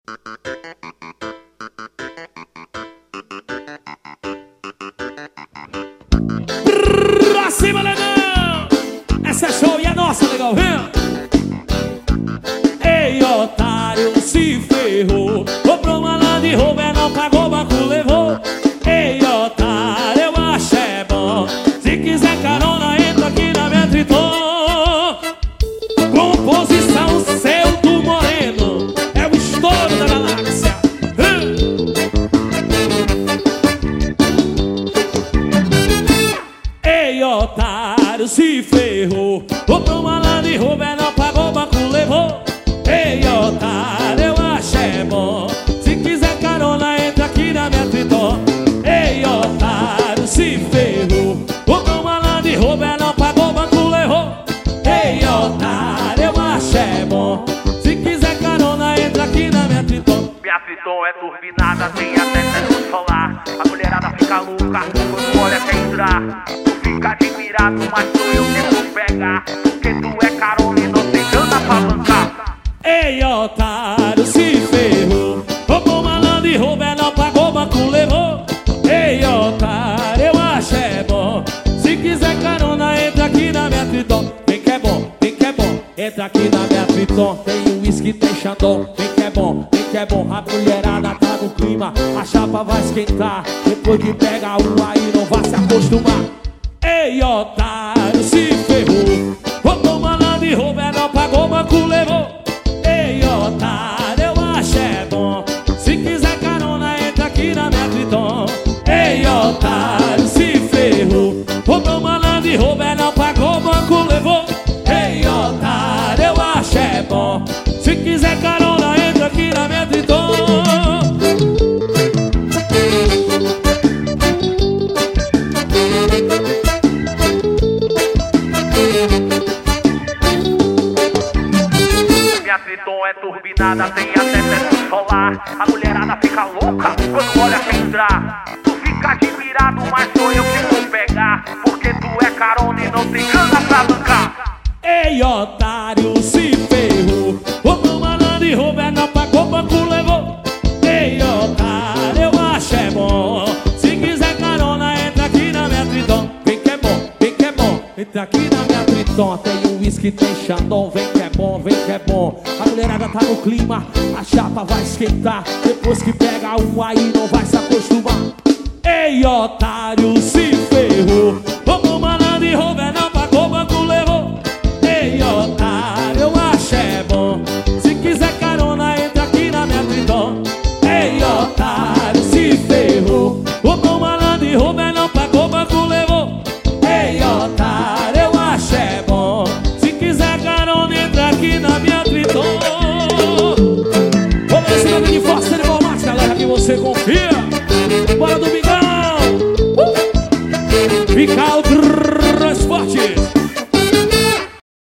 Pra cima, negão! Essa é show e é nossa, legal, viu? Ei, otário, se ferrou. Comprou uma Land Rover, não pagou, o banco levou. Ei, otário, eu acho é bom. Se quiser carona, entra aqui na minha Triton. Composição seu do Moreno, é o estouro da galáxia. Ei, otário, se ferrou. Comprou uma Land Rover, não pagou, o banco levou. Ei, otário, eu acho é bom. Se quiser carona, entra aqui na minha Triton. Ei, otário, se ferrou. Comprou uma Land Rover, não pagou, o banco levou. Ei, otário, eu acho é bom. Se quiser carona, entra aqui na minha Triton. Minha Triton é turbinada, tem até teto solar. A mulherada fica louca quando olha quer entrar. Tu fica admirado, mas sou eu que vou pegar. Porque tu é carona e não tem grana pra bancar. Ei, otário, se ferrou. Comprou uma Land Rover, não pagou, o banco levou. Ei, otário, eu acho é bom. Se quiser carona, entra aqui na minha Triton. Vem que é bom, vem que é bom. Entra aqui na minha Triton. Tem uísque, tem Chandon. Vem que é bom, vem que é bom. A mulherada tá no clima, a chapa vai esquentar. Depois que pega uma aí não vai se acostumar. Ei, otário, se ferrou. Comprou uma Land Rover, não pagou, o banco levou. Ei, otário, eu acho é bom. Se quiser carona, entra aqui na minha Triton. Ei, otário, se ferrou. Comprou uma Land Rover, não pagou, o banco levou. Ei, otário, eu acho é bom. Se quiser carona, entra aqui na minha Triton. Minha Triton é turbinada, tem até teto solar. A mulherada fica louca quando olha quer entrar. Tu fica admirado, mas sou eu que vou pegar. Porque tu é carona e não tem grana pra bancar. Ei, otário, se ferrou. Comprou uma Land Rover, não pagou, o banco levou. Ei, otário, eu acho é bom. Se quiser carona, entra aqui na minha Triton. Vem que é bom, vem que é bom. Entra aqui na minha Triton. Tem uísque, tem Chandon. Vem que é bom, vem que é bom. A mulherada tá no clima, a chapa vai esquentar. Depois que pega uma aí não vai se acostumar. Ei, otário, se ferrou. Comprou uma Land Rover, não pagou, o banco levou. Ei, otário, eu acho é bom. Se quiser carona, entra aqui na minha Triton. Ei, otário, se ferrou. Comprou uma Land Rover, não pagou, o banco levou. Ei, otário, eu acho é bom. Se quiser carona, entra aqui na minha Triton. Vamos nesse nome de Foster Informática, galera, que você confia. Bora, Domingão! Fica o